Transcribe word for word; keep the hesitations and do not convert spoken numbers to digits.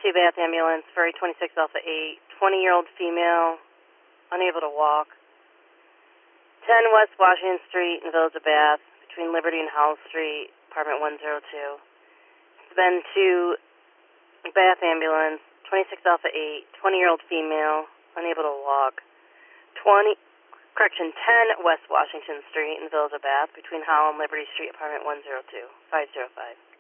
two Bath ambulance for a twenty-six Alpha eight, twenty-year-old female, unable to walk. ten West Washington Street in the Village of Bath, between Liberty and Howell Street, apartment one oh two. Then two Bath ambulance, twenty-six Alpha eight, twenty-year-old female, unable to walk. twenty, correction, ten West Washington Street in the Village of Bath, between Howell and Liberty Street, apartment one oh two, five oh five.